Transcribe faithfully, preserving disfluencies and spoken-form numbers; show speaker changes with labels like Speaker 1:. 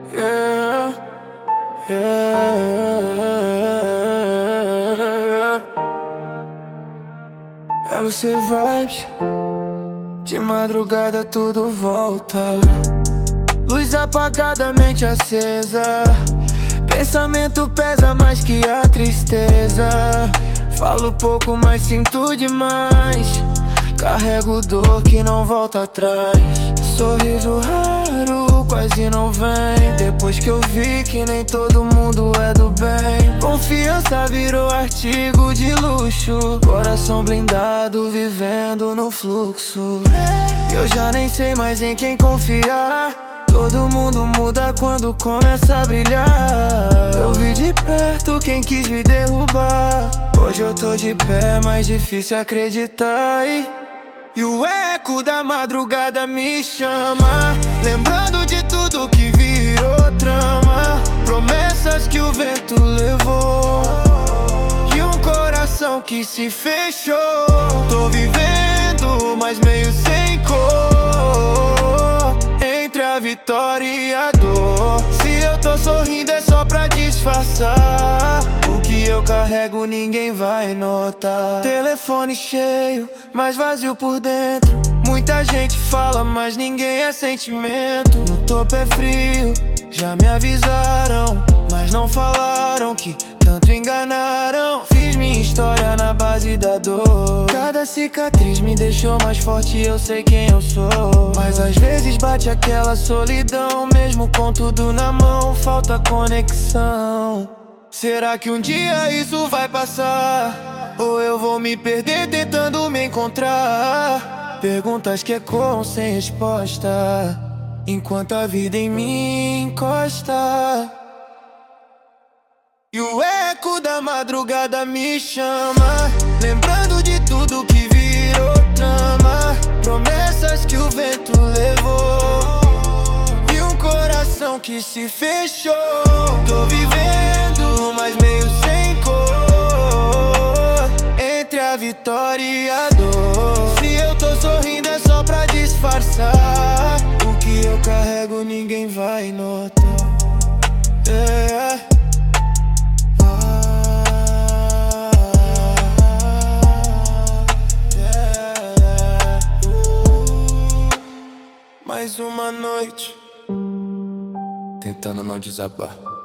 Speaker 1: Yeah, yeah. É você vibes. De madrugada tudo volta. Luz apagada, mente acesa. Pensamento pesa mais que a tristeza. Falo pouco, mas sinto demais. Carrego dor que não volta atrás. Sorriso raro, quase não vem. Depois que eu vi que nem todo mundo é do bem. Confiança virou artigo de luxo. Coração blindado, vivendo no fluxo. Eu já nem sei mais em quem confiar. Todo mundo muda quando começa a brilhar. Eu vi de perto quem quis me derrubar. Hoje eu tô de pé, mais difícil acreditar. E, e o eco da madrugada me chama, lembrando de tudo que virou trama. Promessas que o vento levou e um coração que se fechou. Tô vivendo, mas meio sem cor, entre a vitória e a dor. Se eu tô sorrindo é só pra disfarçar. O que eu carrego ninguém vai notar. Telefone cheio, mas vazio por dentro. Muita gente fala, mas ninguém é sentimento. No topo é frio, já me avisaram, mas não falaram que tanto enganaram. Fiz minha história na base da dor. Cada cicatriz me deixou mais forte, eu sei quem eu sou. Mas às vezes bate aquela solidão, mesmo com tudo na mão, falta conexão. Será que um dia isso vai passar? Ou eu vou me perder tentando me encontrar? Perguntas que ecoam sem resposta, enquanto a vida em mim encosta. E o eco da madrugada me chama, lembrando de tudo que virou trama. Promessas que o vento levou e um coração que se fechou. Tô vivendo, mas meio sem cor, entre a vitória e a dor. Se eu tô sorrindo é só pra disfarçar. O que eu carrego ninguém vai notar. Yeah. Mais uma noite tentando não desabar.